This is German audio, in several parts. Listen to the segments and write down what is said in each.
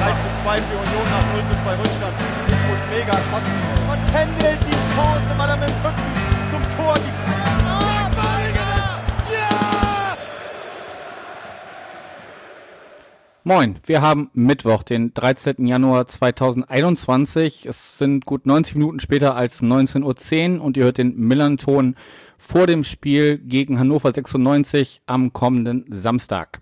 3:2 für Union nach 0:2 Rückstand. Ich muss mega kotzen. Und Kendall die Chance, weil er mit dem Rücken zum Tor die... Moin, wir haben Mittwoch, den 13. Januar 2021. Es sind gut 90 Minuten später als 19:10 Uhr und ihr hört den Millern-Ton vor dem Spiel gegen Hannover 96 am kommenden Samstag.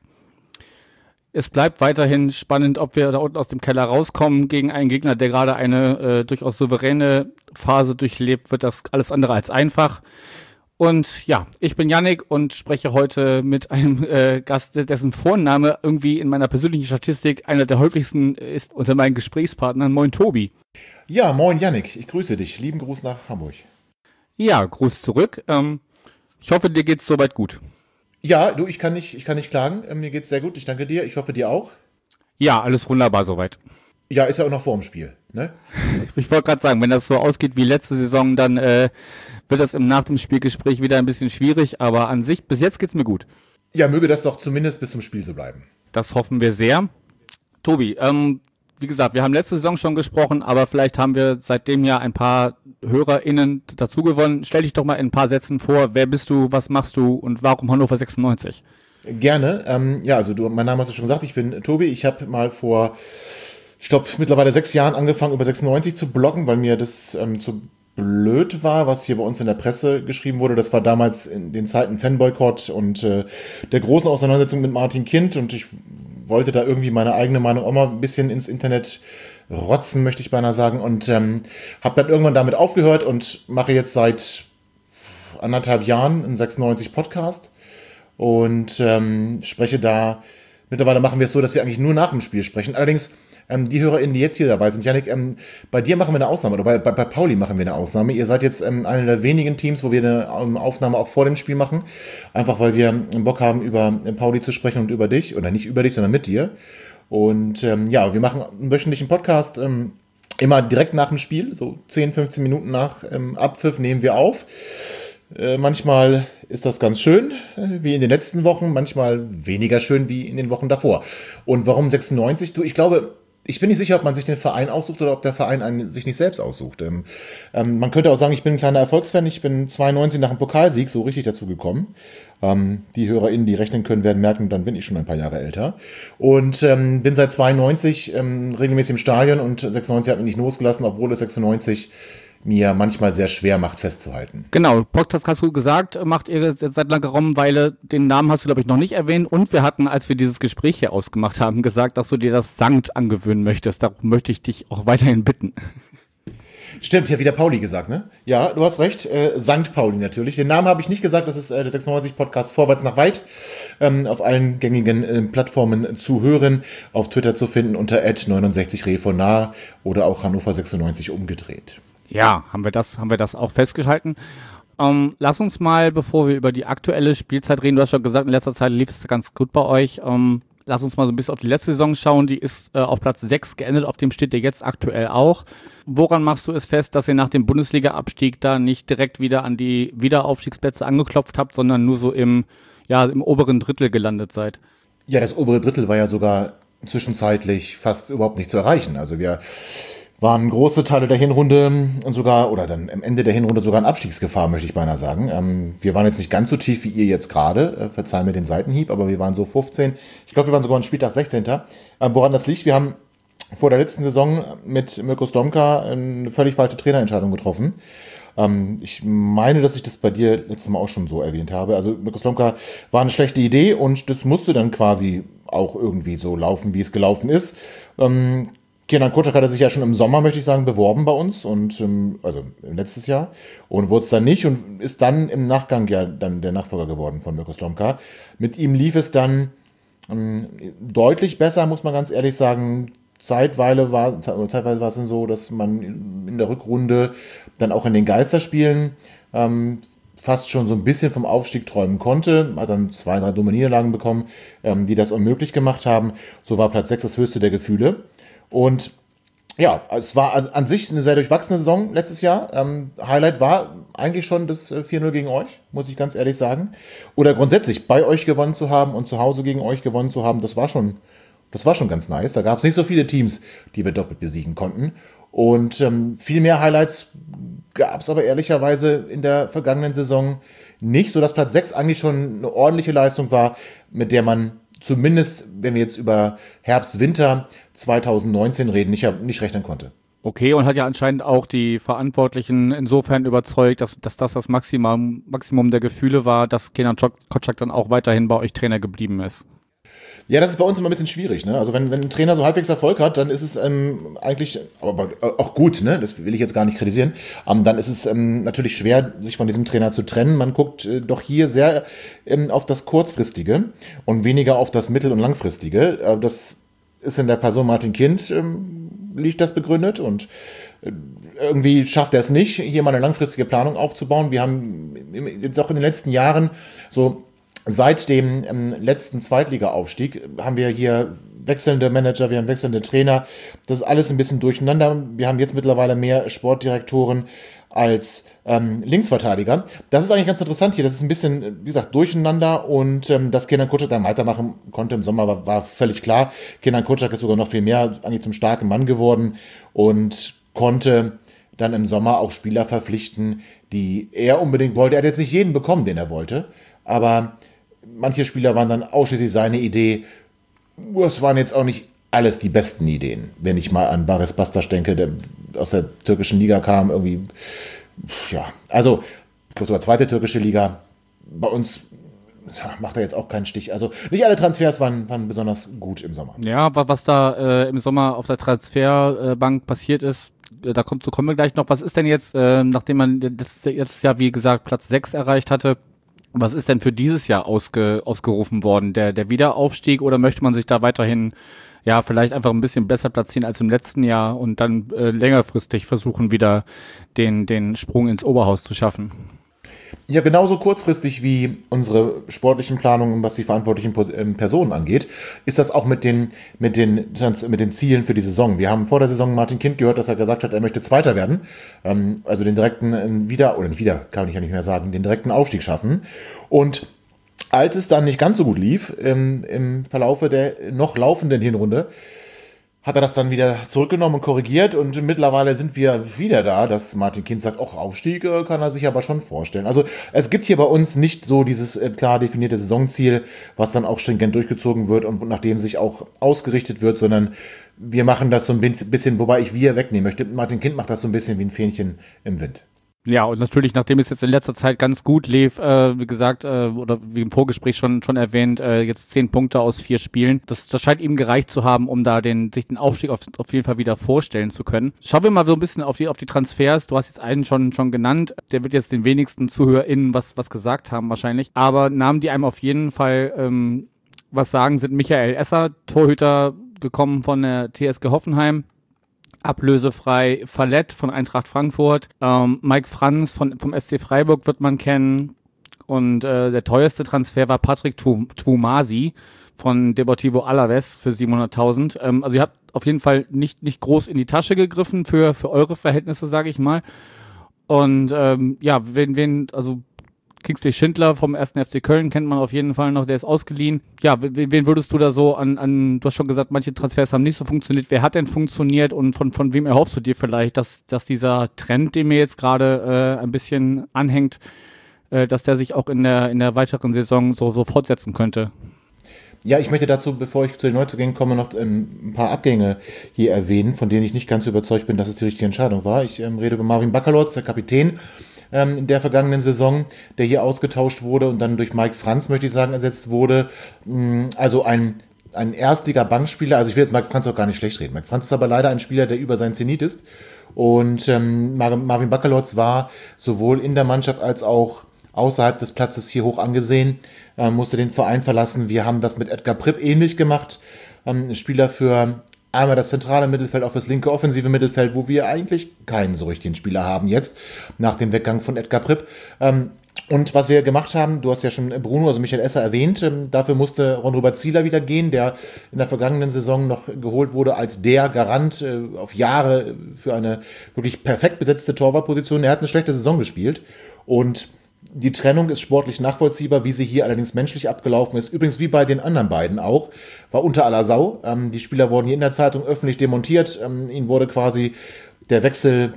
Es bleibt weiterhin spannend, ob wir da unten aus dem Keller rauskommen gegen einen Gegner, der gerade eine durchaus souveräne Phase durchlebt, wird das alles andere als einfach. Und ja, ich bin Yannick und spreche heute mit einem Gast, dessen Vorname irgendwie in meiner persönlichen Statistik einer der häufigsten ist unter meinen Gesprächspartnern. Moin Tobi. Ja, moin Yannick, ich grüße dich. Lieben Gruß nach Hamburg. Ja, Gruß zurück. Ich hoffe, dir geht's soweit gut. Ja, du, ich kann nicht klagen. Mir geht's sehr gut, ich danke dir. Ich hoffe, dir auch. Ja, alles wunderbar soweit. Ja, ist ja auch noch vor dem Spiel, ne? Ich wollte gerade sagen, wenn das so ausgeht wie letzte Saison, dann wird das nach dem Spielgespräch wieder ein bisschen schwierig, aber an sich, bis jetzt geht's mir gut. Ja, möge das doch zumindest bis zum Spiel so bleiben. Das hoffen wir sehr. Tobi, wie gesagt, wir haben letzte Saison schon gesprochen, aber vielleicht haben wir seitdem ja ein paar HörerInnen dazu gewonnen. Stell dich doch mal in ein paar Sätzen vor, wer bist du, was machst du und warum Hannover 96? Gerne. Ja, also mein Name hast du schon gesagt, ich bin Tobi. Ich habe mal vor, ich glaube, mittlerweile 6 Jahren angefangen, über 96 zu bloggen, weil mir das zu blöd war, was hier bei uns in der Presse geschrieben wurde. Das war damals in den Zeiten Fanboykott und der großen Auseinandersetzung mit Martin Kind und ich wollte da irgendwie meine eigene Meinung auch mal ein bisschen ins Internet rotzen, möchte ich beinahe sagen, und habe dann irgendwann damit aufgehört und mache jetzt seit 1,5 Jahren einen 96 Podcast und spreche da, mittlerweile machen wir es so, dass wir eigentlich nur nach dem Spiel sprechen. Allerdings die HörerInnen, die jetzt hier dabei sind, Yannick, bei dir machen wir eine Ausnahme, oder bei Pauli machen wir eine Ausnahme. Ihr seid jetzt eine der wenigen Teams, wo wir eine Aufnahme auch vor dem Spiel machen. Einfach, weil wir Bock haben, über Pauli zu sprechen und über dich. Oder nicht über dich, sondern mit dir. Und ja, wir machen einen wöchentlichen Podcast, immer direkt nach dem Spiel, so 10, 15 Minuten nach Abpfiff nehmen wir auf. Manchmal ist das ganz schön, wie in den letzten Wochen, manchmal weniger schön, wie in den Wochen davor. Und warum 96? Du, ich glaube... Ich bin nicht sicher, ob man sich den Verein aussucht oder ob der Verein sich nicht selbst aussucht. Man könnte auch sagen, ich bin ein kleiner Erfolgsfan. Ich bin 92 nach dem Pokalsieg so richtig dazu gekommen. Die HörerInnen, die rechnen können, werden merken, dann bin ich schon ein paar Jahre älter. Und bin seit 92 regelmäßig im Stadion und 96 hat mich nicht losgelassen, obwohl es 96 mir manchmal sehr schwer macht, festzuhalten. Genau, Podcast hast du gesagt, macht ihr seit langer Weile, den Namen hast du, glaube ich, noch nicht erwähnt. Und wir hatten, als wir dieses Gespräch hier ausgemacht haben, gesagt, dass du dir das Sankt angewöhnen möchtest. Darum möchte ich dich auch weiterhin bitten. Stimmt, ich habe wieder Pauli gesagt, ne? Ja, du hast recht, Sankt Pauli natürlich. Den Namen habe ich nicht gesagt, das ist der 96-Podcast Vorwärts nach Weit. Auf allen gängigen Plattformen zu hören, auf Twitter zu finden unter @69refonar oder auch Hannover 96 umgedreht. Ja, haben wir das auch festgehalten. Lass uns mal, bevor wir über die aktuelle Spielzeit reden, du hast schon gesagt, in letzter Zeit lief es ganz gut bei euch. Lass uns mal so ein bisschen auf die letzte Saison schauen. Die ist auf Platz 6 geendet, auf dem steht ihr jetzt aktuell auch. Woran machst du es fest, dass ihr nach dem Bundesliga-Abstieg da nicht direkt wieder an die Wiederaufstiegsplätze angeklopft habt, sondern nur so im oberen Drittel gelandet seid? Ja, das obere Drittel war ja sogar zwischenzeitlich fast überhaupt nicht zu erreichen. Also wir waren große Teile der Hinrunde oder dann am Ende der Hinrunde sogar in Abstiegsgefahr, möchte ich beinahe sagen. Wir waren jetzt nicht ganz so tief wie ihr jetzt gerade, verzeih mir den Seitenhieb, aber wir waren so 15. Ich glaube, wir waren sogar am Spieltag 16. Woran das liegt? Wir haben vor der letzten Saison mit Mirko Slomka eine völlig falsche Trainerentscheidung getroffen. Ich meine, dass ich das bei dir letztes Mal auch schon so erwähnt habe. Also Mirko Slomka war eine schlechte Idee und das musste dann quasi auch irgendwie so laufen, wie es gelaufen ist. Kenan Kocak hatte sich ja schon im Sommer, möchte ich sagen, beworben bei uns und also letztes Jahr und wurde es dann nicht und ist dann im Nachgang ja dann der Nachfolger geworden von Mirko Slomka. Mit ihm lief es dann deutlich besser, muss man ganz ehrlich sagen. Zeitweise war es dann so, dass man in der Rückrunde dann auch in den Geisterspielen fast schon so ein bisschen vom Aufstieg träumen konnte, hat dann 2, 3 dumme Niederlagen bekommen, die das unmöglich gemacht haben. So war Platz 6 das höchste der Gefühle. Und ja, es war an sich eine sehr durchwachsene Saison letztes Jahr. Highlight war eigentlich schon das 4-0 gegen euch, muss ich ganz ehrlich sagen. Oder grundsätzlich bei euch gewonnen zu haben und zu Hause gegen euch gewonnen zu haben, das war schon Das war schon ganz nice. Da gab es nicht so viele Teams, die wir doppelt besiegen konnten. Und viel mehr Highlights gab es aber ehrlicherweise in der vergangenen Saison nicht, sodass Platz 6 eigentlich schon eine ordentliche Leistung war, mit der man zumindest, wenn wir jetzt über Herbst-Winter 2019 reden, nicht rechnen konnte. Okay, und hat ja anscheinend auch die Verantwortlichen insofern überzeugt, dass das Maximum der Gefühle war, dass Kenan Kotschak dann auch weiterhin bei euch Trainer geblieben ist. Ja, das ist bei uns immer ein bisschen schwierig, ne? Also wenn ein Trainer so halbwegs Erfolg hat, dann ist es eigentlich, aber auch gut, ne? Das will ich jetzt gar nicht kritisieren. Dann ist es natürlich schwer, sich von diesem Trainer zu trennen. Man guckt doch hier sehr auf das Kurzfristige und weniger auf das Mittel- und Langfristige. Das ist in der Person Martin Kind, liegt das begründet, und irgendwie schafft er es nicht, hier mal eine langfristige Planung aufzubauen. Wir haben doch in den letzten Jahren so seit dem letzten Zweitliga-Aufstieg haben wir hier wechselnde Manager, wir haben wechselnde Trainer. Das ist alles ein bisschen durcheinander. Wir haben jetzt mittlerweile mehr Sportdirektoren als Linksverteidiger. Das ist eigentlich ganz interessant hier. Das ist ein bisschen, wie gesagt, durcheinander, und dass Kenan Kotschak dann weitermachen konnte im Sommer, war völlig klar. Kenan Kotschak ist sogar noch viel mehr eigentlich zum starken Mann geworden und konnte dann im Sommer auch Spieler verpflichten, die er unbedingt wollte. Er hat jetzt nicht jeden bekommen, den er wollte, aber manche Spieler waren dann ausschließlich seine Idee. Es waren jetzt auch nicht alles die besten Ideen. Wenn ich mal an Baris Bastas denke, der aus der türkischen Liga kam, irgendwie, ja, also, ich glaube sogar zweite türkische Liga. Bei uns macht er jetzt auch keinen Stich. Also, nicht alle Transfers waren besonders gut im Sommer. Ja, was da im Sommer auf der Transferbank passiert ist, dazu kommen wir gleich noch. Was ist denn jetzt, nachdem man letztes Jahr, wie gesagt, Platz 6 erreicht hatte, was ist denn für dieses Jahr ausgerufen worden? Der Wiederaufstieg, oder möchte man sich da weiterhin ja vielleicht einfach ein bisschen besser platzieren als im letzten Jahr und dann längerfristig versuchen, wieder den Sprung ins Oberhaus zu schaffen? Ja, genauso kurzfristig wie unsere sportlichen Planungen, was die verantwortlichen Personen angeht, ist das auch mit den Zielen für die Saison. Wir haben vor der Saison Martin Kind gehört, dass er gesagt hat, er möchte Zweiter werden, also den direkten kann ich ja nicht mehr sagen, den direkten Aufstieg schaffen. Und als es dann nicht ganz so gut lief, im Verlaufe der noch laufenden Hinrunde, hat er das dann wieder zurückgenommen und korrigiert, und mittlerweile sind wir wieder da, dass Martin Kind sagt, auch Aufstieg kann er sich aber schon vorstellen. Also es gibt hier bei uns nicht so dieses klar definierte Saisonziel, was dann auch stringent durchgezogen wird und nach dem sich auch ausgerichtet wird, sondern wir machen das so ein bisschen, wobei ich wir wegnehmen möchte. Martin Kind macht das so ein bisschen wie ein Fähnchen im Wind. Ja, und natürlich, nachdem es jetzt in letzter Zeit ganz gut lief, wie gesagt, oder wie im Vorgespräch schon erwähnt, jetzt 10 Punkte aus 4 Spielen. Das scheint ihm gereicht zu haben, um da sich den Aufstieg auf jeden Fall wieder vorstellen zu können. Schauen wir mal so ein bisschen auf die Transfers. Du hast jetzt einen schon genannt. Der wird jetzt den wenigsten ZuhörerInnen was gesagt haben wahrscheinlich. Aber Namen, die einem auf jeden Fall was sagen, sind Michael Esser, Torhüter, gekommen von der TSG Hoffenheim. Ablösefrei Fallett von Eintracht Frankfurt, Mike Franz vom SC Freiburg wird man kennen, und der teuerste Transfer war Patrick Twumasi von Deportivo Alavés für 700.000. Also ihr habt auf jeden Fall nicht groß in die Tasche gegriffen für eure Verhältnisse, sage ich mal. Und ja, also Kingsley Schindler vom 1. FC Köln kennt man auf jeden Fall noch, der ist ausgeliehen. Ja, wen würdest du da so du hast schon gesagt, manche Transfers haben nicht so funktioniert. Wer hat denn funktioniert, und von wem erhoffst du dir vielleicht, dass dieser Trend, den mir jetzt gerade ein bisschen anhängt, dass der sich auch in der weiteren Saison so fortsetzen könnte? Ja, ich möchte dazu, bevor ich zu den Neuzugängen komme, noch ein paar Abgänge hier erwähnen, von denen ich nicht ganz überzeugt bin, dass es die richtige Entscheidung war. Ich rede über Marvin Baccalords, der Kapitän in der vergangenen Saison, der hier ausgetauscht wurde und dann durch Mike Franz, möchte ich sagen, ersetzt wurde. Also ein Erstliga-Bankspieler, also ich will jetzt Mike Franz auch gar nicht schlecht reden. Mike Franz ist aber leider ein Spieler, der über seinen Zenit ist. Und Marvin Baccalords war sowohl in der Mannschaft als auch außerhalb des Platzes hier hoch angesehen, musste den Verein verlassen. Wir haben das mit Edgar Pripp ähnlich gemacht. Spieler für einmal das zentrale Mittelfeld, auch fürs linke offensive Mittelfeld, wo wir eigentlich keinen so richtigen Spieler haben jetzt, nach dem Weggang von Edgar Pripp. Und was wir gemacht haben, du hast ja schon Bruno, also Michael Esser erwähnt, dafür musste Ron-Robert Zieler wieder gehen, der in der vergangenen Saison noch geholt wurde als der Garant auf Jahre für eine wirklich perfekt besetzte Torwartposition. Er hat eine schlechte Saison gespielt, und Die Trennung ist sportlich nachvollziehbar, wie sie hier allerdings menschlich abgelaufen ist. Übrigens wie bei den anderen beiden auch, war unter aller Sau. Die Spieler wurden hier in der Zeitung öffentlich demontiert. Ihnen wurde quasi der Wechsel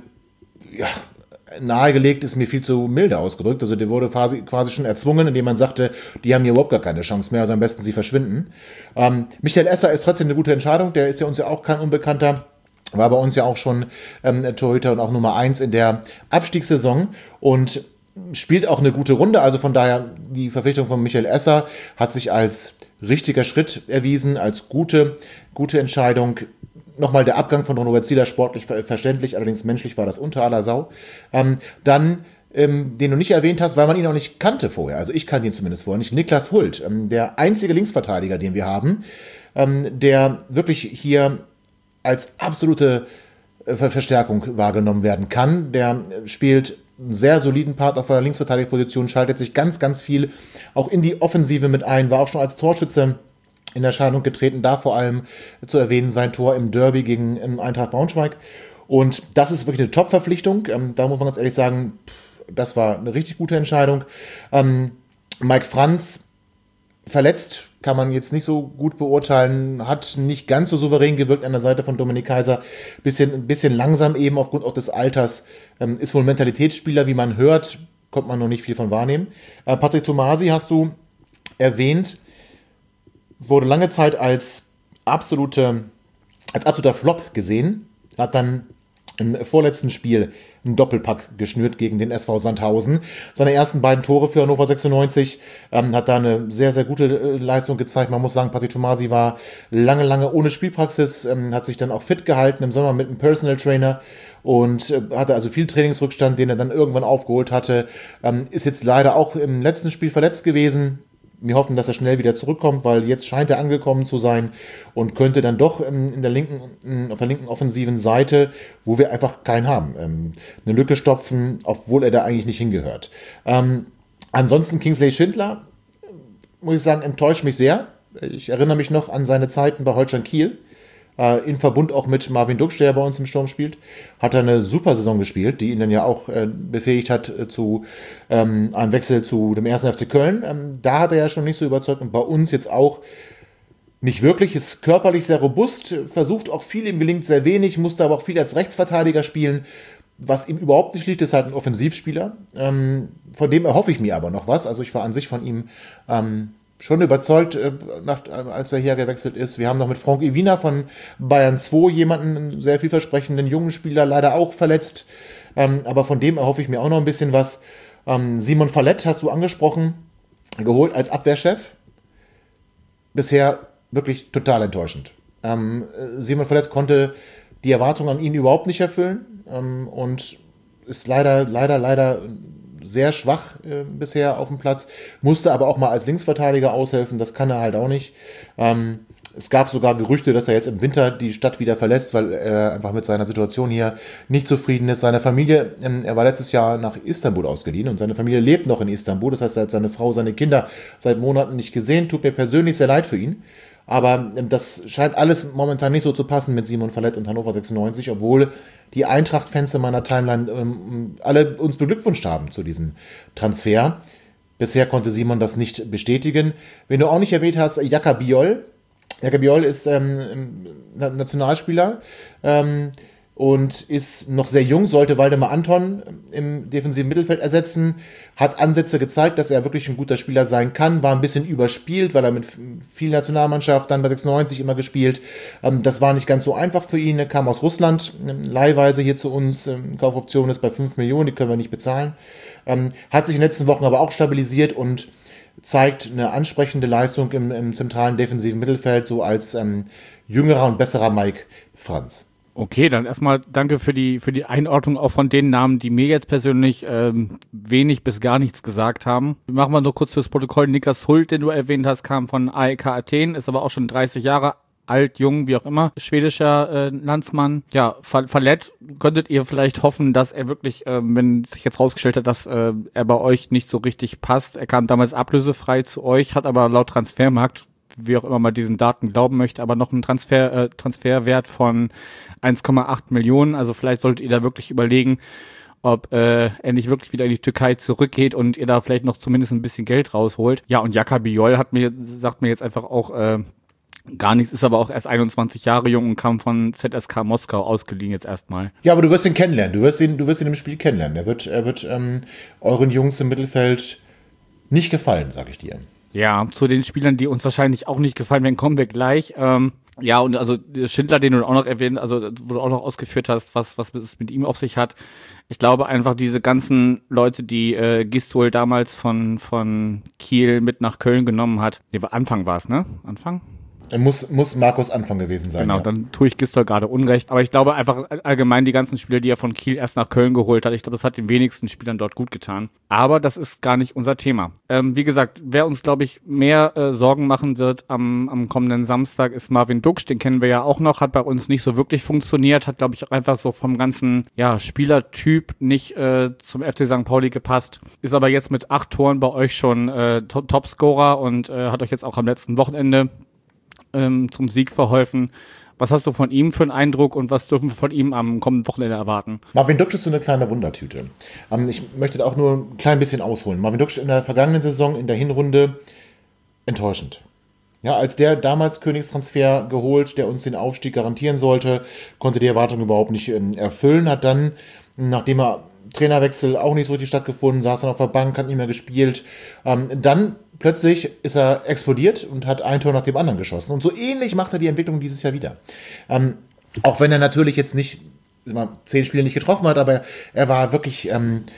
nahegelegt, ist mir viel zu milde ausgedrückt. Also der wurde quasi schon erzwungen, indem man sagte, die haben hier überhaupt gar keine Chance mehr, also am besten sie verschwinden. Michael Esser ist trotzdem eine gute Entscheidung, der ist ja uns ja auch kein Unbekannter. War bei uns ja auch schon Torhüter und auch Nummer 1 in der Abstiegssaison und spielt auch eine gute Runde, also von daher die Verpflichtung von Michael Esser hat sich als richtiger Schritt erwiesen, als gute Entscheidung. Nochmal der Abgang von Robert Zieler sportlich verständlich, allerdings menschlich war das unter aller Sau. Dann, den du nicht erwähnt hast, weil man ihn auch nicht kannte vorher, also ich kannte ihn zumindest vorher nicht, Niklas Hult, der einzige Linksverteidiger, den wir haben, der wirklich hier als absolute Verstärkung wahrgenommen werden kann. Der spielt einen sehr soliden Part auf der Linksverteidigerposition, schaltet sich ganz, ganz viel auch in die Offensive mit ein, war auch schon als Torschütze in Erscheinung getreten, da vor allem zu erwähnen sein Tor im Derby gegen Eintracht Braunschweig. Und das ist wirklich eine Top-Verpflichtung. Da muss man ganz ehrlich sagen, das war eine richtig gute Entscheidung. Mike Franz verletzt, kann man jetzt nicht so gut beurteilen, hat nicht ganz so souverän gewirkt an der Seite von Dominik Kaiser, bisschen langsam eben aufgrund auch des Alters, ist wohl ein Mentalitätsspieler, wie man hört, kommt man noch nicht viel von wahrnehmen. Patrick Tomasi hast du erwähnt, wurde lange Zeit als absoluter Flop gesehen, hat dann im vorletzten Spiel einen Doppelpack geschnürt gegen den SV Sandhausen. Seine ersten beiden Tore für Hannover 96 hat da eine sehr, sehr gute Leistung gezeigt. Man muss sagen, Patrick Tomasi war lange ohne Spielpraxis, hat sich dann auch fit gehalten im Sommer mit einem Personal Trainer und hatte also viel Trainingsrückstand, den er dann irgendwann aufgeholt hatte. Ist jetzt leider auch im letzten Spiel verletzt gewesen. Wir hoffen, dass er schnell wieder zurückkommt, weil jetzt scheint er angekommen zu sein und könnte dann doch auf der linken offensiven Seite, wo wir einfach keinen haben, eine Lücke stopfen, obwohl er da eigentlich nicht hingehört. Ansonsten Kingsley Schindler, muss ich sagen, enttäuscht mich sehr. Ich erinnere mich noch an seine Zeiten bei Holstein Kiel, in Verbund auch mit Marvin Duksch, der bei uns im Sturm spielt, hat er eine super Saison gespielt, die ihn dann ja auch befähigt hat zu einem Wechsel zu dem 1. FC Köln. Da hat er ja schon nicht so überzeugt und bei uns jetzt auch nicht wirklich, ist körperlich sehr robust, versucht auch viel, ihm gelingt sehr wenig, musste aber auch viel als Rechtsverteidiger spielen. Was ihm überhaupt nicht liegt, ist halt ein Offensivspieler. Von dem erhoffe ich mir aber noch was. Also ich war an sich von ihm schon überzeugt, als er hier gewechselt ist. Wir haben noch mit Franck Iwina von Bayern 2 jemanden, einen sehr vielversprechenden jungen Spieler, leider auch verletzt. Aber von dem erhoffe ich mir auch noch ein bisschen was. Simon Fallett hast du angesprochen, geholt als Abwehrchef. Bisher wirklich total enttäuschend. Simon Fallett konnte die Erwartungen an ihn überhaupt nicht erfüllen und ist leider sehr schwach bisher auf dem Platz, musste aber auch mal als Linksverteidiger aushelfen, das kann er halt auch nicht. Es gab sogar Gerüchte, dass er jetzt im Winter die Stadt wieder verlässt, weil er einfach mit seiner Situation hier nicht zufrieden ist. Seine Familie, er war letztes Jahr nach Istanbul ausgeliehen und seine Familie lebt noch in Istanbul, das heißt, er hat seine Frau, seine Kinder seit Monaten nicht gesehen, tut mir persönlich sehr leid für ihn. Aber das scheint alles momentan nicht so zu passen mit Simon Fallett und Hannover 96, obwohl die Eintracht-Fans in meiner Timeline alle uns beglückwünscht haben zu diesem Transfer. Bisher konnte Simon das nicht bestätigen. Wenn du auch nicht erwähnt hast, Jaka Biol. Jaka Biol ist Nationalspieler und ist noch sehr jung, sollte Waldemar Anton im defensiven Mittelfeld ersetzen, hat Ansätze gezeigt, dass er wirklich ein guter Spieler sein kann, war ein bisschen überspielt, weil er mit viel Nationalmannschaft dann bei 96 immer gespielt. Das war nicht ganz so einfach für ihn, er kam aus Russland, leihweise hier zu uns, Kaufoption ist bei 5 Millionen, die können wir nicht bezahlen. Hat sich in den letzten Wochen aber auch stabilisiert und zeigt eine ansprechende Leistung im zentralen defensiven Mittelfeld, so als jüngerer und besserer Mike Franz. Okay, dann erstmal danke für die Einordnung auch von den Namen, die mir jetzt persönlich wenig bis gar nichts gesagt haben. Machen wir nur kurz fürs Protokoll. Niklas Hult, den du erwähnt hast, kam von AEK Athen, ist aber auch schon 30 Jahre alt, jung, wie auch immer, schwedischer Landsmann. Ja, Fallett, könntet ihr vielleicht hoffen, dass er wirklich, wenn sich jetzt rausgestellt hat, dass er bei euch nicht so richtig passt. Er kam damals ablösefrei zu euch, hat aber laut Transfermarkt, wie auch immer man diesen Daten glauben möchte, aber noch einen Transferwert von 1,8 Millionen. Also vielleicht solltet ihr da wirklich überlegen, ob er nicht wirklich wieder in die Türkei zurückgeht und ihr da vielleicht noch zumindest ein bisschen Geld rausholt. Ja, und Jaka Biol sagt mir jetzt einfach auch gar nichts, ist aber auch erst 21 Jahre jung und kam von ZSK Moskau ausgeliehen jetzt erstmal. Ja, aber du wirst ihn kennenlernen. Du wirst ihn im Spiel kennenlernen. Er wird euren Jungs im Mittelfeld nicht gefallen, sag ich dir. Ja, zu den Spielern, die uns wahrscheinlich auch nicht gefallen werden, kommen wir gleich. Ja, und also Schindler, den du auch noch erwähnt, also wo du auch noch ausgeführt hast, was es mit ihm auf sich hat. Ich glaube einfach diese ganzen Leute, die Gistol damals von Kiel mit nach Köln genommen hat. Nee, Anfang war es, ne? Anfang? Muss Markus Anfang gewesen sein. Genau, ja. dann tue ich Gistol gerade Unrecht. Aber ich glaube einfach allgemein die ganzen Spieler, die er von Kiel erst nach Köln geholt hat, ich glaube, das hat den wenigsten Spielern dort gut getan. Aber das ist gar nicht unser Thema. Wie gesagt, wer uns, glaube ich, mehr Sorgen machen wird am kommenden Samstag, ist Marvin Duksch. Den kennen wir ja auch noch, hat bei uns nicht so wirklich funktioniert, hat, glaube ich, auch einfach so vom ganzen Spielertyp nicht zum FC St. Pauli gepasst. Ist aber jetzt mit 8 Toren bei euch schon Topscorer und hat euch jetzt auch am letzten Wochenende zum Sieg verholfen. Was hast du von ihm für einen Eindruck und was dürfen wir von ihm am kommenden Wochenende erwarten? Marvin Duksch ist so eine kleine Wundertüte. Ich möchte da auch nur ein klein bisschen ausholen. Marvin Duksch in der vergangenen Saison, in der Hinrunde, enttäuschend. Ja, als der damals Königstransfer geholt, der uns den Aufstieg garantieren sollte, konnte die Erwartung überhaupt nicht erfüllen, hat dann, nachdem er Trainerwechsel auch nicht so richtig stattgefunden, saß dann auf der Bank, hat nicht mehr gespielt. Dann plötzlich ist er explodiert und hat ein Tor nach dem anderen geschossen. Und so ähnlich macht er die Entwicklung dieses Jahr wieder. Auch wenn er natürlich jetzt nicht 10 Spiele nicht getroffen hat, aber er war wirklich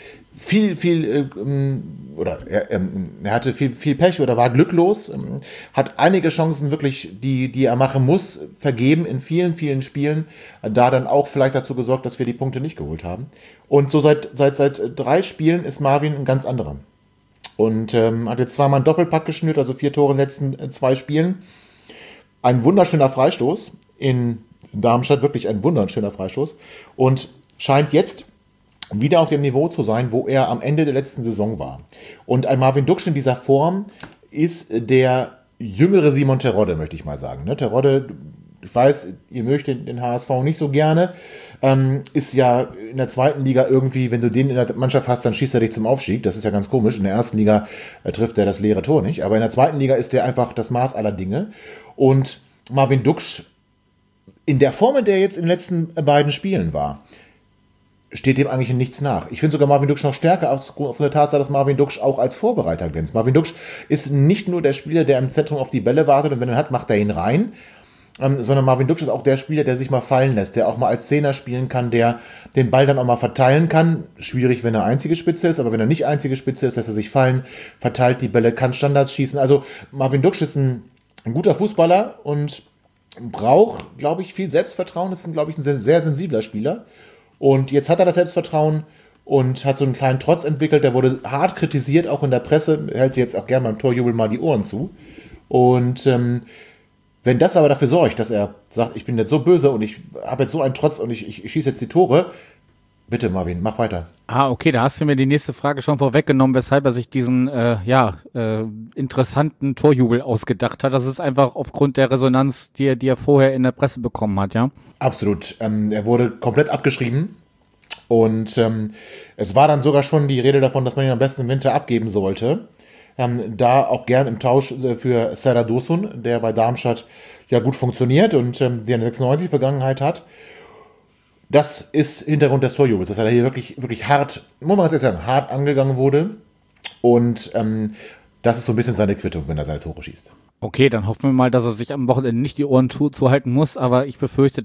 er hatte viel Pech oder war glücklos, hat einige Chancen wirklich, die er machen muss, vergeben in vielen Spielen, da dann auch vielleicht dazu gesorgt, dass wir die Punkte nicht geholt haben. Und so seit 3 Spielen ist Marvin ein ganz anderer. Und hat jetzt zweimal einen Doppelpack geschnürt, also 4 Tore in den letzten 2 Spielen. Ein wunderschöner Freistoß in Darmstadt, wirklich ein wunderschöner Freistoß. Und scheint jetzt wieder auf dem Niveau zu sein, wo er am Ende der letzten Saison war. Und ein Marvin Duksch in dieser Form ist der jüngere Simon Terodde, möchte ich mal sagen. Ne? Terodde, ich weiß, ihr mögt den HSV nicht so gerne, ist ja in der 2. Liga irgendwie, wenn du den in der Mannschaft hast, dann schießt er dich zum Aufstieg. Das ist ja ganz komisch. In der 1. Liga trifft er das leere Tor nicht. Aber in der 2. Liga ist der einfach das Maß aller Dinge. Und Marvin Duksch, in der Form, in der er jetzt in den letzten beiden Spielen war, steht dem eigentlich in nichts nach. Ich finde sogar Marvin Duksch noch stärker aufgrund der Tatsache, dass Marvin Duksch auch als Vorbereiter glänzt. Marvin Duksch ist nicht nur der Spieler, der im Zentrum auf die Bälle wartet und wenn er hat, macht er ihn rein, sondern Marvin Duksch ist auch der Spieler, der sich mal fallen lässt, der auch mal als Zehner spielen kann, der den Ball dann auch mal verteilen kann. Schwierig, wenn er einzige Spitze ist, aber wenn er nicht einzige Spitze ist, lässt er sich fallen, verteilt die Bälle, kann Standards schießen. Also Marvin Duksch ist ein guter Fußballer und braucht, glaube ich, viel Selbstvertrauen. Ist, glaube ich, ein sehr sensibler Spieler. Und jetzt hat er das Selbstvertrauen und hat so einen kleinen Trotz entwickelt. Der wurde hart kritisiert, auch in der Presse. Hält sich jetzt auch gerne beim Torjubel mal die Ohren zu. Und wenn das aber dafür sorgt, dass er sagt, ich bin jetzt so böse und ich habe jetzt so einen Trotz und ich schieße jetzt die Tore, bitte Marvin, mach weiter. Okay, da hast du mir die nächste Frage schon vorweggenommen, weshalb er sich diesen interessanten Torjubel ausgedacht hat. Das ist einfach aufgrund der Resonanz, die er vorher in der Presse bekommen hat, ja? Absolut. Er wurde komplett abgeschrieben und es war dann sogar schon die Rede davon, dass man ihn am besten im Winter abgeben sollte. Da auch gern im Tausch für Serdar Dursun, der bei Darmstadt ja gut funktioniert und der eine 96 Vergangenheit hat. Das ist Hintergrund des Torjubels, dass er hier wirklich hart, muss man jetzt sagen, hart angegangen wurde. Und das ist so ein bisschen seine Quittung, wenn er seine Tore schießt. Okay, dann hoffen wir mal, dass er sich am Wochenende nicht die Ohren zuhalten muss, aber ich befürchte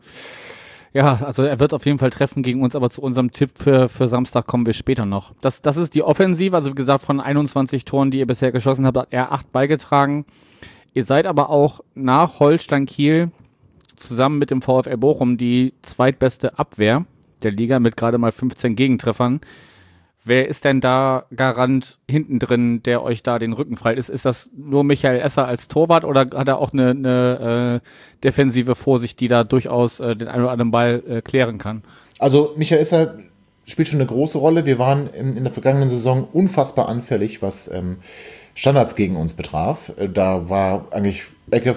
also er wird auf jeden Fall treffen gegen uns, aber zu unserem Tipp für Samstag kommen wir später noch. Das ist die Offensive, also wie gesagt, von 21 Toren, die ihr bisher geschossen habt, hat er 8 beigetragen. Ihr seid aber auch nach Holstein Kiel zusammen mit dem VfL Bochum die zweitbeste Abwehr der Liga mit gerade mal 15 Gegentreffern. Wer ist denn da Garant hinten drin, der euch da den Rücken frei ist? Ist das nur Michael Esser als Torwart oder hat er auch eine defensive Vorsicht, die da durchaus den einen oder anderen Ball klären kann? Also Michael Esser spielt schon eine große Rolle. Wir waren in der vergangenen Saison unfassbar anfällig, was Standards gegen uns betraf. Da war eigentlich Ecke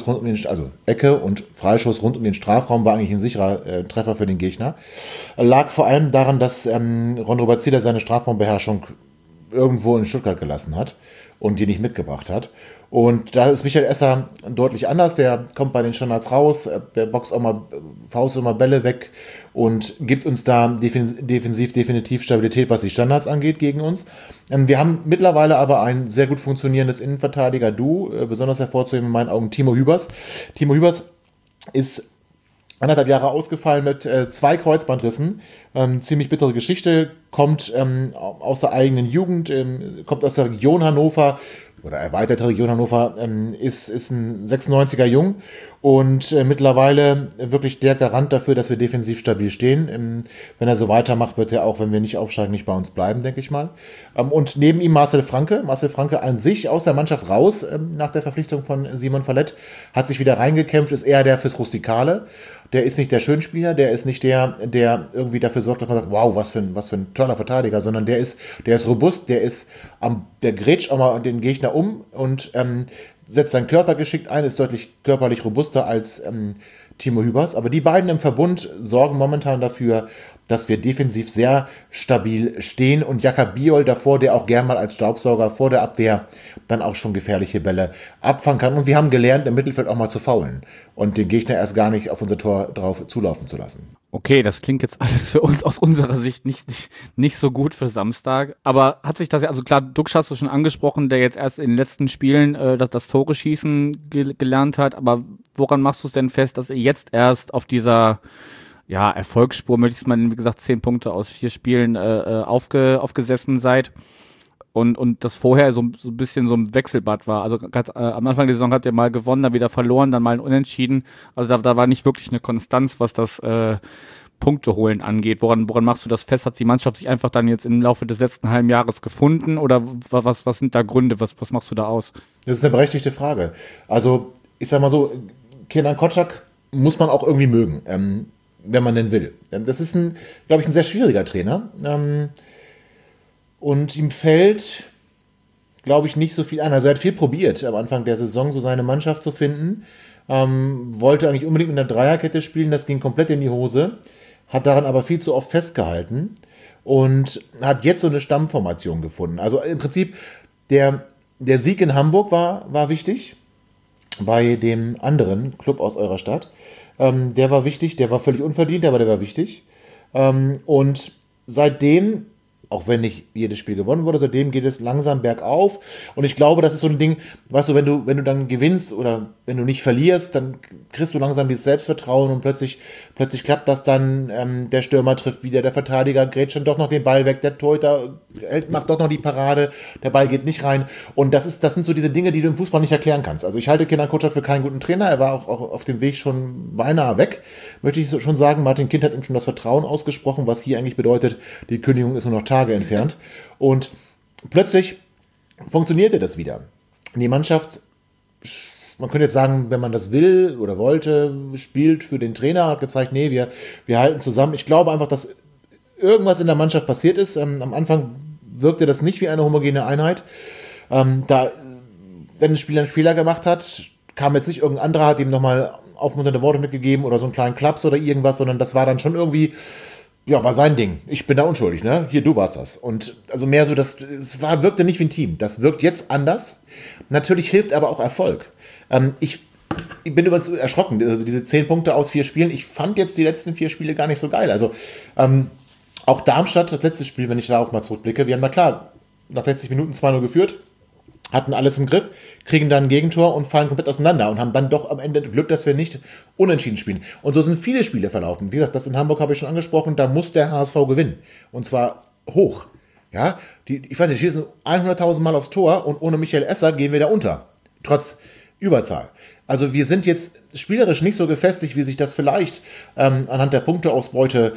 und Freischuss rund um den Strafraum war eigentlich ein sicherer Treffer für den Gegner. Lag vor allem daran, dass Ron-Robert Zieler seine Strafraumbeherrschung irgendwo in Stuttgart gelassen hat und die nicht mitgebracht hat. Und da ist Michael Esser deutlich anders. Der kommt bei den Standards raus, der boxt auch mal, faust immer Bälle weg und gibt uns da defensiv definitiv Stabilität, was die Standards angeht gegen uns. Wir haben mittlerweile aber ein sehr gut funktionierendes Innenverteidiger-Duo, besonders hervorzuheben in meinen Augen Timo Hübers. Timo Hübers ist 1,5 Jahre ausgefallen mit 2 Kreuzbandrissen. Ziemlich bittere Geschichte, kommt aus der eigenen Jugend, kommt aus der Region Hannover oder erweiterte Region Hannover, ist ein 96er Jung und mittlerweile wirklich der Garant dafür, dass wir defensiv stabil stehen. Wenn er so weitermacht, wird er auch, wenn wir nicht aufsteigen, nicht bei uns bleiben, denke ich mal. Und neben ihm Marcel Franke. Marcel Franke an sich aus der Mannschaft raus, nach der Verpflichtung von Simon Fallett, hat sich wieder reingekämpft, ist eher der fürs Rustikale. Der ist nicht der Schönspieler, der ist nicht der irgendwie dafür sorgt, dass man sagt, wow, was für ein toller Verteidiger, sondern der ist robust, der grätscht auch mal den Gegner um und setzt seinen Körper geschickt ein, ist deutlich körperlich robuster als Timo Hübers. Aber die beiden im Verbund sorgen momentan dafür, dass wir defensiv sehr stabil stehen und Jakob Biol davor, der auch gern mal als Staubsauger vor der Abwehr dann auch schon gefährliche Bälle abfangen kann. Und wir haben gelernt, im Mittelfeld auch mal zu faulen und den Gegner erst gar nicht auf unser Tor drauf zulaufen zu lassen. Okay, das klingt jetzt alles für uns aus unserer Sicht nicht so gut für Samstag. Aber hat sich das ja, also klar, Duxch hast du schon angesprochen, der jetzt erst in den letzten Spielen das Tore schießen gelernt hat. Aber woran machst du es denn fest, dass ihr jetzt erst auf dieser Erfolgsspur, möchte ich es mal, wie gesagt, 10 Punkte aus 4 Spielen aufgesessen seid und das vorher so ein bisschen so ein Wechselbad war. Also am Anfang der Saison habt ihr mal gewonnen, dann wieder verloren, dann mal ein Unentschieden. Also da war nicht wirklich eine Konstanz, was das Punkte holen angeht. Woran machst du das fest? Hat die Mannschaft sich einfach dann jetzt im Laufe des letzten halben Jahres gefunden oder was sind da Gründe? Was machst du da aus? Das ist eine berechtigte Frage. Also ich sag mal so, Kenan Kotschak muss man auch irgendwie mögen. Wenn man denn will. Das ist glaube ich, ein sehr schwieriger Trainer. Und ihm fällt, glaube ich, nicht so viel an. Also er hat viel probiert, am Anfang der Saison so seine Mannschaft zu finden. Wollte eigentlich unbedingt mit einer Dreierkette spielen, das ging komplett in die Hose. Hat daran aber viel zu oft festgehalten und hat jetzt so eine Stammformation gefunden. Also im Prinzip, der Sieg in Hamburg war wichtig, bei dem anderen Club aus eurer Stadt. Der war wichtig, der war völlig unverdient, aber der war wichtig. Und seitdem, auch wenn nicht jedes Spiel gewonnen wurde, seitdem geht es langsam bergauf. Und ich glaube, das ist so ein Ding, weißt du, wenn du dann gewinnst oder wenn du nicht verlierst, dann kriegst du langsam dieses Selbstvertrauen und plötzlich klappt das dann, der Stürmer trifft wieder, der Verteidiger grätscht dann doch noch den Ball weg, der Torhüter macht doch noch die Parade, der Ball geht nicht rein. Und das sind so diese Dinge, die du im Fußball nicht erklären kannst. Also ich halte Kenan Kotschak für keinen guten Trainer, er war auch auf dem Weg schon beinahe weg, möchte ich schon sagen. Martin Kind hat ihm schon das Vertrauen ausgesprochen, was hier eigentlich bedeutet, die Kündigung ist nur noch Tage entfernt. Und plötzlich funktionierte das wieder. Die Mannschaft, man könnte jetzt sagen, wenn man das will oder wollte, spielt für den Trainer, hat gezeigt, nee, wir halten zusammen. Ich glaube einfach, dass irgendwas in der Mannschaft passiert ist. Am Anfang wirkte das nicht wie eine homogene Einheit. Wenn ein Spieler einen Fehler gemacht hat, kam jetzt nicht irgendein anderer, hat ihm nochmal aufmunternde Worte mitgegeben oder so einen kleinen Klaps oder irgendwas, sondern das war dann schon irgendwie, ja, war sein Ding. Ich bin da unschuldig, ne? Hier, du warst das. Und also mehr so, wirkte nicht wie ein Team. Das wirkt jetzt anders. Natürlich hilft aber auch Erfolg. Ich bin übrigens erschrocken, also diese 10 Punkte aus 4 Spielen. Ich fand jetzt die letzten 4 Spiele gar nicht so geil. Also auch Darmstadt, das letzte Spiel, wenn ich da auch mal zurückblicke, wir haben da klar nach 60 Minuten 2-0 geführt, hatten alles im Griff, kriegen dann ein Gegentor und fallen komplett auseinander und haben dann doch am Ende Glück, dass wir nicht unentschieden spielen. Und so sind viele Spiele verlaufen. Wie gesagt, das in Hamburg habe ich schon angesprochen, da muss der HSV gewinnen. Und zwar hoch. Ja, ich weiß nicht, die schießen 100.000 Mal aufs Tor und ohne Michael Esser gehen wir da unter. Trotz Überzahl. Also wir sind jetzt spielerisch nicht so gefestigt, wie sich das vielleicht anhand der Punkteausbeute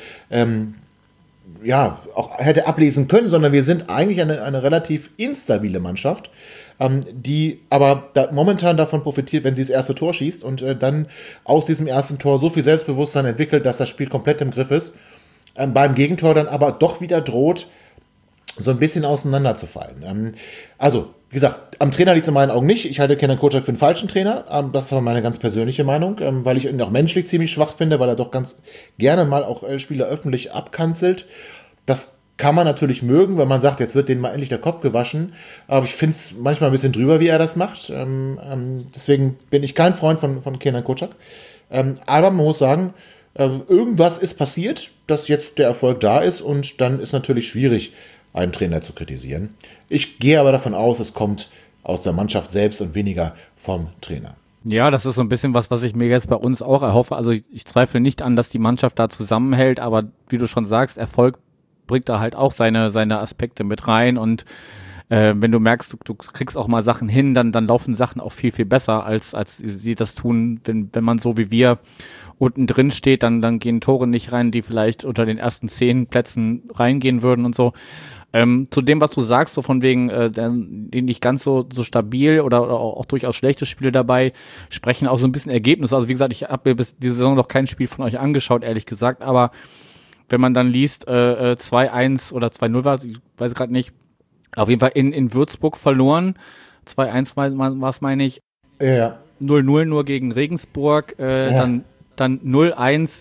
auch hätte ablesen können, sondern wir sind eigentlich eine relativ instabile Mannschaft, die aber momentan davon profitiert, wenn sie das erste Tor schießt und dann aus diesem ersten Tor so viel Selbstbewusstsein entwickelt, dass das Spiel komplett im Griff ist. Beim Gegentor dann aber doch wieder droht, so ein bisschen auseinanderzufallen. Also, wie gesagt, am Trainer liegt es in meinen Augen nicht. Ich halte Kenan Kocak für einen falschen Trainer. Das ist aber meine ganz persönliche Meinung, weil ich ihn auch menschlich ziemlich schwach finde, weil er doch ganz gerne mal auch Spieler öffentlich abkanzelt. Das kann man natürlich mögen, wenn man sagt, jetzt wird denen mal endlich der Kopf gewaschen. Aber ich finde es manchmal ein bisschen drüber, wie er das macht. Deswegen bin ich kein Freund von Kenan Kocak. Aber man muss sagen, irgendwas ist passiert, dass jetzt der Erfolg da ist. Und dann ist natürlich schwierig, einen Trainer zu kritisieren. Ich gehe aber davon aus, es kommt aus der Mannschaft selbst und weniger vom Trainer. Ja, das ist so ein bisschen was ich mir jetzt bei uns auch erhoffe. Also ich zweifle nicht an, dass die Mannschaft da zusammenhält, aber wie du schon sagst, Erfolg bringt da halt auch seine Aspekte mit rein und wenn du merkst, du kriegst auch mal Sachen hin, dann laufen Sachen auch viel, viel besser, als sie das tun, wenn man so wie wir unten drin steht, dann gehen Tore nicht rein, die vielleicht unter den ersten 10 Plätzen reingehen würden und so. Zu dem, was du sagst, so von wegen, die nicht ganz so stabil oder auch durchaus schlechte Spiele dabei, sprechen auch so ein bisschen Ergebnisse. Also wie gesagt, ich habe mir bis diese Saison noch kein Spiel von euch angeschaut, ehrlich gesagt, aber wenn man dann liest, 2-1 oder 2-0 war, ich weiß gerade nicht, auf jeden Fall in Würzburg verloren, 2-1 war es, meine ich, Ja. 0-0 nur gegen Regensburg, dann 0-1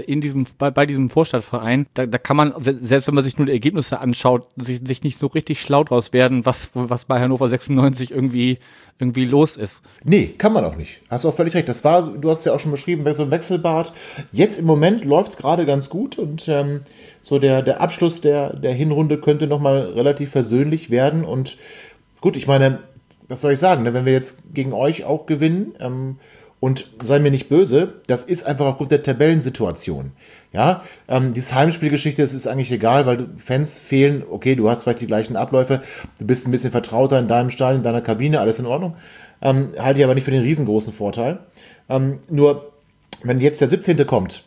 bei diesem Vorstadtverein. Da kann man, selbst wenn man sich nur die Ergebnisse anschaut, sich nicht so richtig schlau draus werden, was bei Hannover 96 irgendwie los ist. Nee, kann man auch nicht. Hast du auch völlig recht. Du hast es ja auch schon beschrieben, so ein Wechselbad. Jetzt im Moment läuft es gerade ganz gut und so der Abschluss der Hinrunde könnte nochmal relativ versöhnlich werden. Und gut, ich meine, was soll ich sagen, ne? Wenn wir jetzt gegen euch auch gewinnen, und sei mir nicht böse, das ist einfach aufgrund der Tabellensituation. Ja, diese Heimspielgeschichte, das ist eigentlich egal, weil Fans fehlen. Okay, du hast vielleicht die gleichen Abläufe, du bist ein bisschen vertrauter in deinem Stadion, in deiner Kabine, alles in Ordnung. Halte ich aber nicht für den riesengroßen Vorteil. Nur, wenn jetzt der 17. kommt,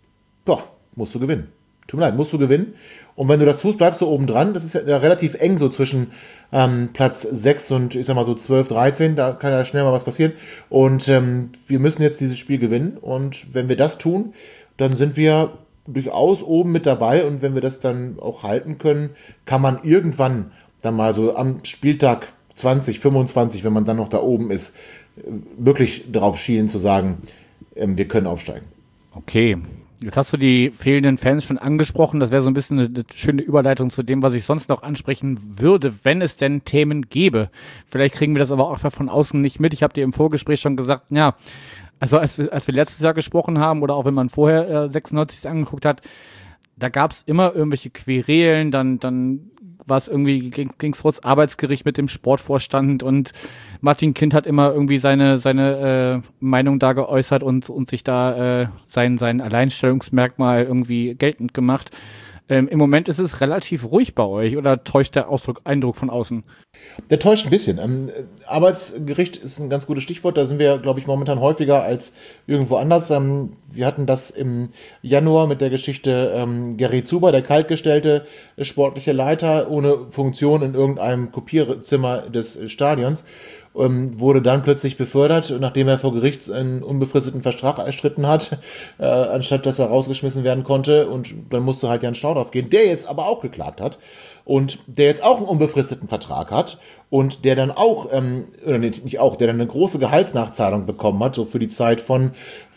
musst du gewinnen. Tut mir leid, musst du gewinnen. Und wenn du das tust, bleibst du oben dran. Das ist ja relativ eng so zwischen Platz 6 und ich sag mal so 12, 13. Da kann ja schnell mal was passieren. Und wir müssen jetzt dieses Spiel gewinnen. Und wenn wir das tun, dann sind wir durchaus oben mit dabei. Und wenn wir das dann auch halten können, kann man irgendwann dann mal so am Spieltag 20, 25, wenn man dann noch da oben ist, wirklich darauf schielen zu sagen, wir können aufsteigen. Okay. Jetzt hast du die fehlenden Fans schon angesprochen. Das wäre so ein bisschen eine schöne Überleitung zu dem, was ich sonst noch ansprechen würde, wenn es denn Themen gäbe. Vielleicht kriegen wir das aber auch von außen nicht mit. Ich habe dir im Vorgespräch schon gesagt, ja, also als wir letztes Jahr gesprochen haben oder auch wenn man vorher 96 angeguckt hat, da gab es immer irgendwelche Querelen, dann war es irgendwie, ging's vor das Arbeitsgericht mit dem Sportvorstand und Martin Kind hat immer irgendwie seine Meinung da geäußert und sich da sein Alleinstellungsmerkmal irgendwie geltend gemacht. Im Moment ist es relativ ruhig bei euch oder täuscht der Eindruck von außen? Der täuscht ein bisschen. Arbeitsgericht ist ein ganz gutes Stichwort. Da sind wir, glaube ich, momentan häufiger als irgendwo anders. Wir hatten das im Januar mit der Geschichte Gary Zuber, der kaltgestellte sportliche Leiter ohne Funktion in irgendeinem Kopierzimmer des Stadions. Wurde dann plötzlich befördert, nachdem er vor Gericht einen unbefristeten Vertrag erstritten hat, anstatt dass er rausgeschmissen werden konnte. Und dann musste halt Jan Staudorf gehen, der jetzt aber auch geklagt hat und der jetzt auch einen unbefristeten Vertrag hat und der dann auch, oder nicht auch, der dann eine große Gehaltsnachzahlung bekommen hat, so für die Zeit von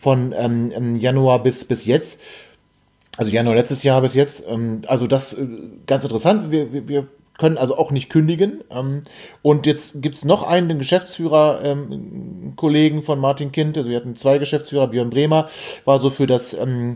Januar bis jetzt. Also Januar letztes Jahr bis jetzt. Also das ganz interessant. Wir können also auch nicht kündigen. Und jetzt gibt es noch einen, den Geschäftsführer, Kollegen von Martin Kind. Also wir hatten 2 Geschäftsführer. Björn Bremer war so für das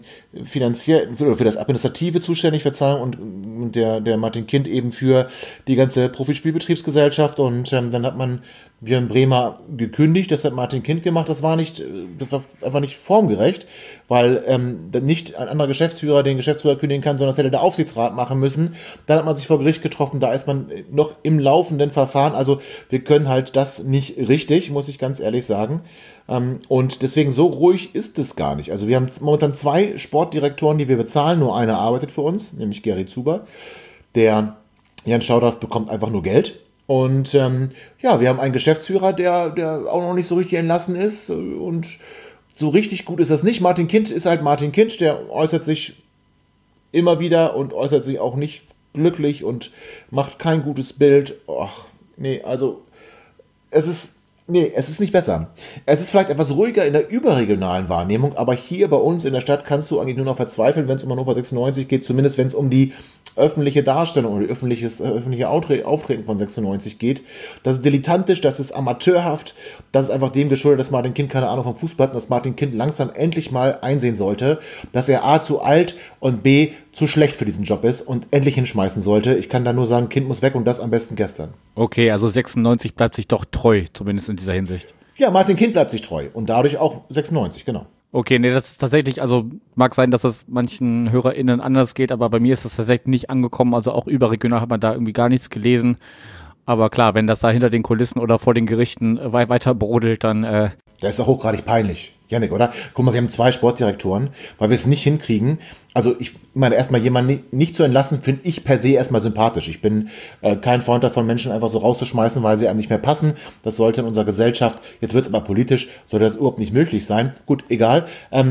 für das Administrative zuständig, Verzeihung, und der Martin Kind eben für die ganze Profispielbetriebsgesellschaft. Und dann hat man Björn Bremer gekündigt, das hat Martin Kind gemacht, das war einfach nicht formgerecht, weil nicht ein anderer Geschäftsführer den Geschäftsführer kündigen kann, sondern das hätte der Aufsichtsrat machen müssen. Dann hat man sich vor Gericht getroffen, da ist man noch im laufenden Verfahren, also wir können halt das nicht richtig, muss ich ganz ehrlich sagen. Und deswegen so ruhig ist es gar nicht. Also wir haben momentan 2 Sportdirektoren, die wir bezahlen, nur einer arbeitet für uns, nämlich Gary Zuber. Der Jan Staudorf bekommt einfach nur Geld. Und wir haben einen Geschäftsführer, der auch noch nicht so richtig entlassen ist und so richtig gut ist das nicht. Martin Kind ist halt Martin Kind, der äußert sich immer wieder und äußert sich auch nicht glücklich und macht kein gutes Bild. Och, nee, also es ist nicht besser. Es ist vielleicht etwas ruhiger in der überregionalen Wahrnehmung, aber hier bei uns in der Stadt kannst du eigentlich nur noch verzweifeln, wenn es um Hannover 96 geht, zumindest wenn es um die öffentliche Darstellung oder öffentliche Auftreten von 96 geht. Das ist dilettantisch, das ist amateurhaft, das ist einfach dem geschuldet, dass Martin Kind keine Ahnung vom Fußball hat und dass Martin Kind langsam endlich mal einsehen sollte, dass er A zu alt und B zu schlecht für diesen Job ist und endlich hinschmeißen sollte. Ich kann da nur sagen, Kind muss weg und das am besten gestern. Okay, also 96 bleibt sich doch treu, zumindest in dieser Hinsicht. Ja, Martin Kind bleibt sich treu und dadurch auch 96, genau. Okay, nee, das ist tatsächlich, also mag sein, dass es manchen HörerInnen anders geht, aber bei mir ist das tatsächlich nicht angekommen, also auch überregional hat man da irgendwie gar nichts gelesen. Aber klar, wenn das da hinter den Kulissen oder vor den Gerichten weiter brodelt, dann Das ist doch hochgradig peinlich, Jannik, oder? Guck mal, wir haben 2 Sportdirektoren, weil wir es nicht hinkriegen. Also ich meine, erstmal jemanden nicht zu entlassen, finde ich per se erstmal sympathisch. Ich bin kein Freund davon, Menschen einfach so rauszuschmeißen, weil sie einem nicht mehr passen. Das sollte in unserer Gesellschaft, jetzt wird es aber politisch, sollte das überhaupt nicht möglich sein. Gut, egal.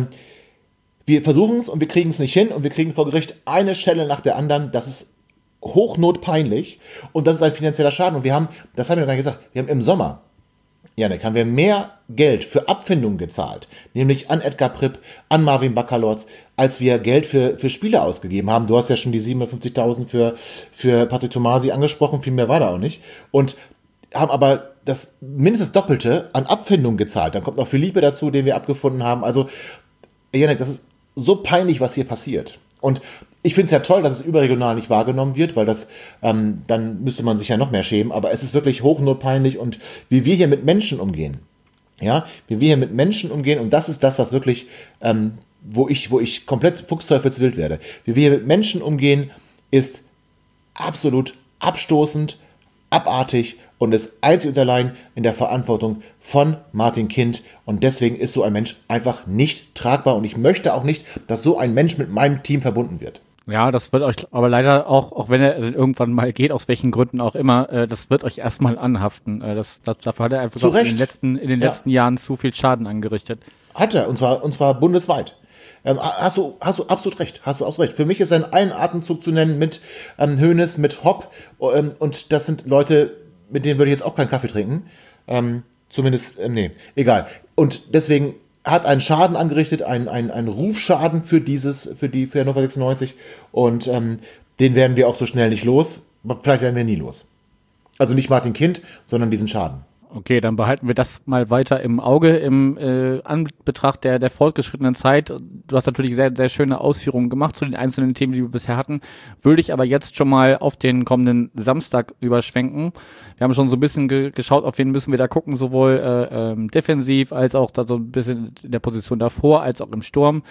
Wir versuchen es und wir kriegen es nicht hin und wir kriegen vor Gericht eine Schelle nach der anderen. Das ist hochnotpeinlich und das ist ein finanzieller Schaden. Und das haben wir noch gar nicht gesagt, wir haben im Sommer, Janik, haben wir mehr Geld für Abfindungen gezahlt, nämlich an Edgar Pripp, an Marvin Baccalords, als wir Geld für Spieler ausgegeben haben. Du hast ja schon die 750.000 für Patrick Tomasi angesprochen, viel mehr war da auch nicht. Und haben aber das mindestens Doppelte an Abfindungen gezahlt. Dann kommt noch Philippe dazu, den wir abgefunden haben. Also, Janik, das ist so peinlich, was hier passiert. Und ich finde es ja toll, dass es überregional nicht wahrgenommen wird, weil das, dann müsste man sich ja noch mehr schämen. Aber es ist wirklich hochnotpeinlich und wie wir hier mit Menschen umgehen. Ja, wie wir hier mit Menschen umgehen und das ist das, was wirklich, wo ich komplett fuchsteufelswild werde. Wie wir hier mit Menschen umgehen, ist absolut abstoßend, abartig und ist einzig und allein in der Verantwortung von Martin Kind. Und deswegen ist so ein Mensch einfach nicht tragbar. Und ich möchte auch nicht, dass so ein Mensch mit meinem Team verbunden wird. ja, das wird euch aber leider auch wenn er irgendwann mal geht, aus welchen Gründen auch immer, das wird euch erstmal anhaften. Dafür hat er einfach in den letzten Jahren zu viel Schaden angerichtet. Hat er, und zwar bundesweit. Hast du absolut recht. Für mich ist er in einen Atemzug zu nennen mit Hoeneß, mit Hopp. Und das sind Leute, mit denen würde ich jetzt auch keinen Kaffee trinken. Zumindest, nee, egal. Und deswegen hat einen Schaden angerichtet, einen Rufschaden für Hannover 96. Und den werden wir auch so schnell nicht los. Vielleicht werden wir nie los. Also nicht Martin Kind, sondern diesen Schaden. Okay, dann behalten wir das mal weiter im Auge im Anbetracht der fortgeschrittenen Zeit. Du hast natürlich sehr, sehr schöne Ausführungen gemacht zu den einzelnen Themen, die wir bisher hatten. Würde ich aber jetzt schon mal auf den kommenden Samstag überschwenken. Wir haben schon so ein bisschen geschaut, auf wen müssen wir da gucken, sowohl defensiv als auch da so ein bisschen in der Position davor, als auch im Sturm.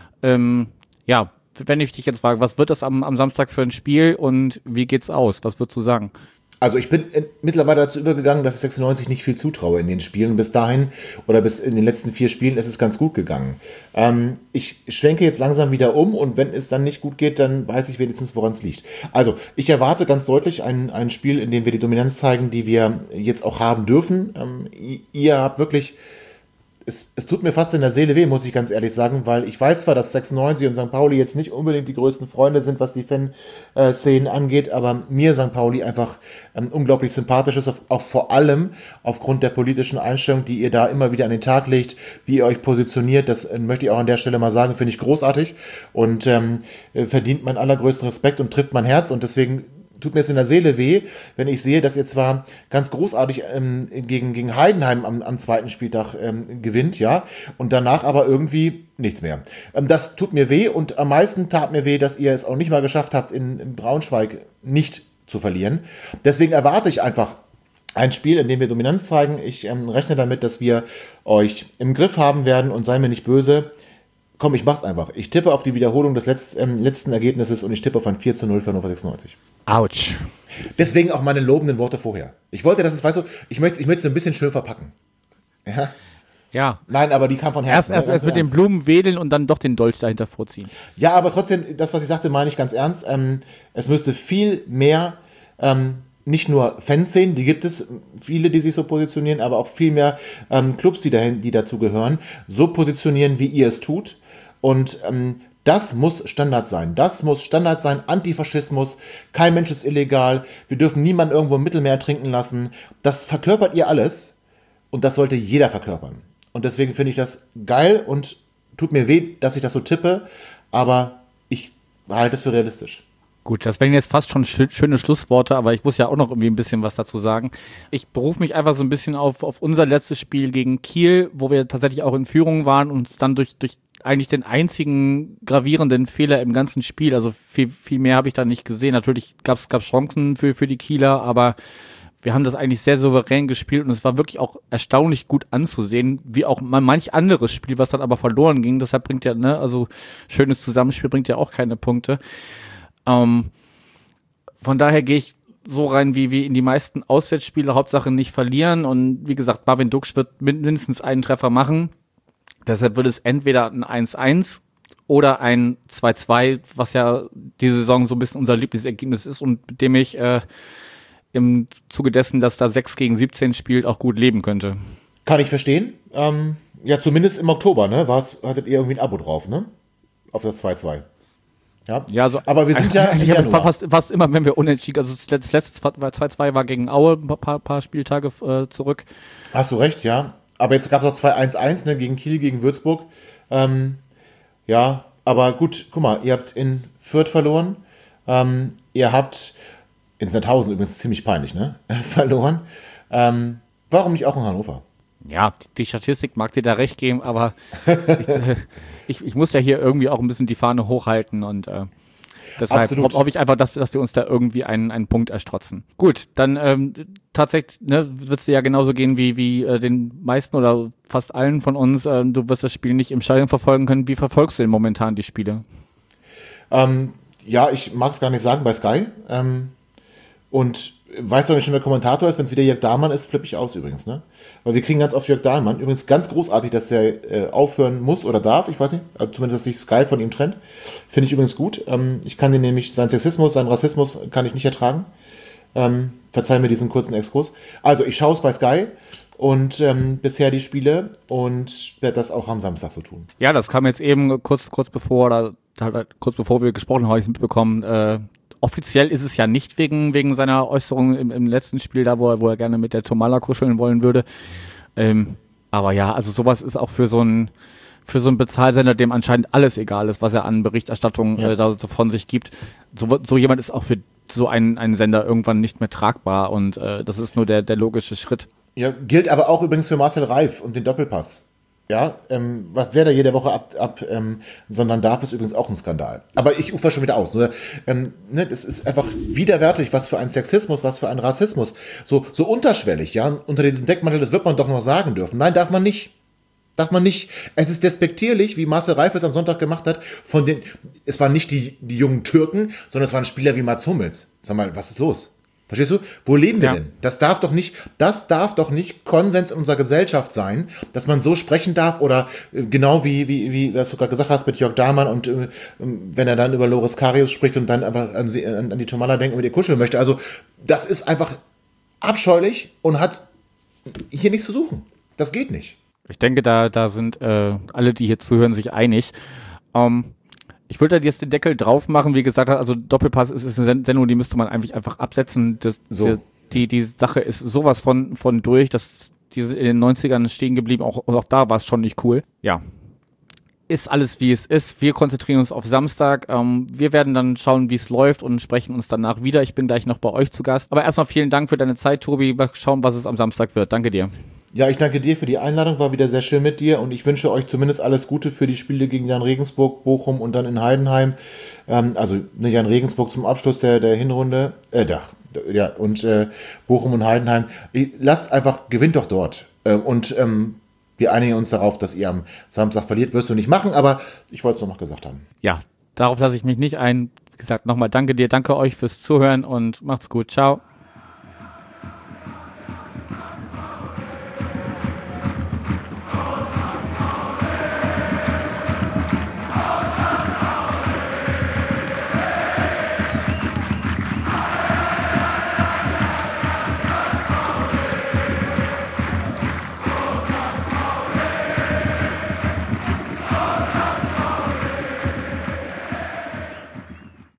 Ja, wenn ich dich jetzt frage, was wird das am Samstag für ein Spiel und wie geht's aus? Was würdest du sagen? Also ich bin mittlerweile dazu übergegangen, dass ich 96 nicht viel zutraue in den Spielen. Bis dahin oder bis in den letzten 4 Spielen ist es ganz gut gegangen. Ich schwenke jetzt langsam wieder um und wenn es dann nicht gut geht, dann weiß ich wenigstens, woran es liegt. Also ich erwarte ganz deutlich ein Spiel, in dem wir die Dominanz zeigen, die wir jetzt auch haben dürfen. Ihr habt wirklich... Es tut mir fast in der Seele weh, muss ich ganz ehrlich sagen, weil ich weiß zwar, dass 96 und St. Pauli jetzt nicht unbedingt die größten Freunde sind, was die Fanszenen angeht, aber mir St. Pauli einfach unglaublich sympathisch ist, auch vor allem aufgrund der politischen Einstellung, die ihr da immer wieder an den Tag legt, wie ihr euch positioniert, das möchte ich auch an der Stelle mal sagen, finde ich großartig und verdient meinen allergrößten Respekt und trifft mein Herz und deswegen tut mir es in der Seele weh, wenn ich sehe, dass ihr zwar ganz großartig gegen Heidenheim am zweiten Spieltag gewinnt, ja, und danach aber irgendwie nichts mehr. Das tut mir weh und am meisten tat mir weh, dass ihr es auch nicht mal geschafft habt, in Braunschweig nicht zu verlieren. Deswegen erwarte ich einfach ein Spiel, in dem wir Dominanz zeigen. Ich rechne damit, dass wir euch im Griff haben werden und sei mir nicht böse. Komm, ich mach's einfach. Ich tippe auf die Wiederholung des letzten Ergebnisses und ich tippe auf ein 4:0 für Hannover 96. Autsch. Deswegen auch meine lobenden Worte vorher. Ich wollte, dass es, weißt du, ich möchte es ein bisschen schön verpacken. Ja. Ja. Nein, aber die kam von Herzen. Erst mit den Blumen wedeln und dann doch den Dolch dahinter vorziehen. Ja, aber trotzdem, das, was ich sagte, meine ich ganz ernst. Es müsste viel mehr, nicht nur Fanszenen, die gibt es, viele, die sich so positionieren, aber auch viel mehr Clubs, die dazu gehören, so positionieren, wie ihr es tut. Und Das muss Standard sein. Das muss Standard sein. Antifaschismus. Kein Mensch ist illegal. Wir dürfen niemanden irgendwo im Mittelmeer trinken lassen. Das verkörpert ihr alles. Und das sollte jeder verkörpern. Und deswegen finde ich das geil und tut mir weh, dass ich das so tippe. Aber ich halte es für realistisch. Gut, das wären jetzt fast schon schöne Schlussworte, aber ich muss ja auch noch irgendwie ein bisschen was dazu sagen. Ich berufe mich einfach so ein bisschen auf unser letztes Spiel gegen Kiel, wo wir tatsächlich auch in Führung waren und uns dann durch eigentlich den einzigen gravierenden Fehler im ganzen Spiel, also viel mehr habe ich da nicht gesehen. Natürlich gab's Chancen für die Kieler, aber wir haben das eigentlich sehr souverän gespielt und es war wirklich auch erstaunlich gut anzusehen, wie auch manch anderes Spiel, was dann aber verloren ging. Deshalb bringt ja, also schönes Zusammenspiel bringt ja auch keine Punkte. Von daher gehe ich so rein wie in die meisten Auswärtsspiele, Hauptsache nicht verlieren und wie gesagt, Marvin Duksch wird mindestens einen Treffer machen, deshalb wird es entweder ein 1-1 oder ein 2-2, was ja diese Saison so ein bisschen unser Lieblingsergebnis ist und mit dem ich im Zuge dessen, dass da 6 gegen 17 spielt, auch gut leben könnte. Kann ich verstehen. Ja, zumindest im Oktober, ne? Hattet ihr irgendwie ein Abo drauf, ne? Auf das 2-2. Ja, also aber wir sind ja fast immer, wenn wir unentschieden, also das letzte 2-2 war gegen Aue ein paar Spieltage zurück. Hast du recht, ja. Aber jetzt gab es auch 2-1-1, ne, gegen Kiel, gegen Würzburg. Ja, aber gut, guck mal, ihr habt in Fürth verloren. Ihr habt in Sandhausen übrigens ziemlich peinlich, ne? Verloren. Warum nicht auch in Hannover? Ja, die Statistik mag dir da recht geben, aber ich muss ja hier irgendwie auch ein bisschen die Fahne hochhalten und deshalb hoffe ich einfach, dass wir uns da irgendwie einen Punkt erstrotzen. Gut, dann tatsächlich wird es dir ja genauso gehen wie den meisten oder fast allen von uns. Du wirst das Spiel nicht im Stadion verfolgen können. Wie verfolgst du denn momentan die Spiele? Ja, ich mag es gar nicht sagen bei Sky. Und weißt du, wenn schon der Kommentator ist, wenn es wieder Jörg Dahlmann ist, flippe ich aus übrigens, ne? Weil wir kriegen ganz oft Jörg Dahlmann. Übrigens ganz großartig, dass er aufhören muss oder darf, ich weiß nicht, also zumindest, dass sich Sky von ihm trennt. Finde ich übrigens gut. Ich kann den nämlich, seinen Sexismus, seinen Rassismus kann ich nicht ertragen. Verzeih mir diesen kurzen Exkurs. Also ich schaue es bei Sky und bisher die Spiele und werde das auch am Samstag so tun. Ja, das kam jetzt eben kurz bevor wir gesprochen haben, habe ich es mitbekommen. Offiziell ist es ja nicht wegen seiner Äußerung im letzten Spiel, da wo er gerne mit der Tomala kuscheln wollen würde. Aber ja, also sowas ist auch für so einen Bezahlsender, dem anscheinend alles egal ist, was er an Berichterstattung da so von sich gibt. So jemand ist auch für so einen Sender irgendwann nicht mehr tragbar und das ist nur der logische Schritt. Ja, gilt aber auch übrigens für Marcel Reif und den Doppelpass. Ja, was der da jede Woche sondern darf, ist übrigens auch ein Skandal. Aber ich ufer schon wieder aus. Nur, das ist einfach widerwärtig, was für ein Sexismus, was für ein Rassismus. So unterschwellig, ja, unter diesem Deckmantel, das wird man doch noch sagen dürfen. Nein, darf man nicht. Darf man nicht. Es ist despektierlich, wie Marcel Reif es am Sonntag gemacht hat, es waren nicht die jungen Türken, sondern es waren Spieler wie Mats Hummels. Sag mal, was ist los? Verstehst du? Wo leben wir denn? Das darf doch nicht Konsens in unserer Gesellschaft sein, dass man so sprechen darf oder genau wie du gerade gesagt hast mit Jörg Dahlmann und wenn er dann über Loris Karius spricht und dann einfach an die Tomala denkt und mit ihr kuscheln möchte. Also das ist einfach abscheulich und hat hier nichts zu suchen. Das geht nicht. Ich denke, da sind alle, die hier zuhören, sich einig. Ich würde da jetzt den Deckel drauf machen, wie gesagt, also Doppelpass ist eine Sendung, die müsste man einfach absetzen. Die Sache ist sowas von durch, dass diese in den 90ern stehen geblieben, auch da war es schon nicht cool. Ja, ist alles wie es ist. Wir konzentrieren uns auf Samstag. Wir werden dann schauen, wie es läuft und sprechen uns danach wieder. Ich bin gleich noch bei euch zu Gast. Aber erstmal vielen Dank für deine Zeit, Tobi. Mal schauen, was es am Samstag wird. Danke dir. Ja, ich danke dir für die Einladung, war wieder sehr schön mit dir und ich wünsche euch zumindest alles Gute für die Spiele gegen Jan Regensburg, Bochum und dann in Heidenheim. Also Jan Regensburg zum Abschluss der Hinrunde, Bochum und Heidenheim. Gewinnt doch dort. Und wir einigen uns darauf, dass ihr am Samstag verliert. Wirst du nicht machen, aber ich wollte es noch gesagt haben. Ja, darauf lasse ich mich nicht ein. Wie gesagt, nochmal danke dir, danke euch fürs Zuhören und macht's gut. Ciao.